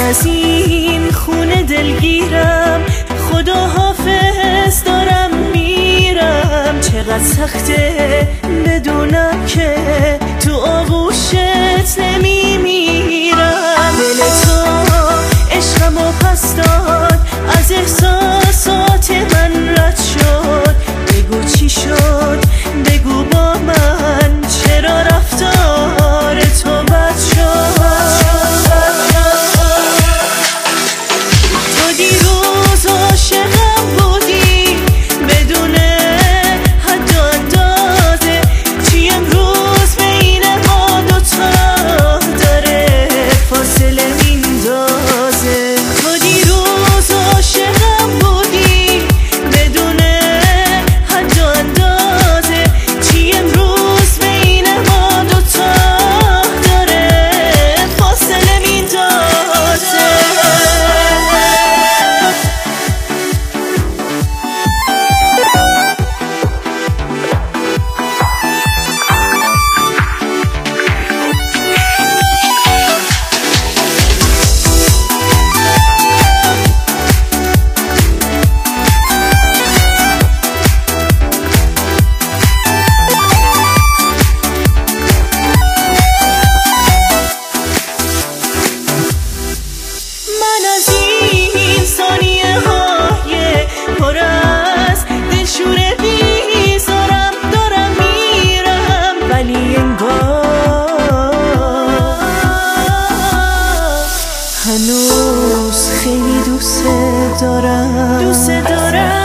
از این خونه دلگیرم، خدا حافظ دارم میرم. چقدر سخته بدونم که تو آغوشت نمیمیرم. دل تو عشقمو پس داد، از احساسات من رد شد. بگو چی شد، بگو با من چرا رفتار تو بد شد. تو دیروز عاشقم بودی بدون حد و اندازه، چی امروز بین ما دوتا داره فاصله میندازه. تو دیروز عاشقم بودی بدون حد و اندازه، چی امروز بین ما دوتا داره فاصله میندازه. هنوز خیلی دوست دارم.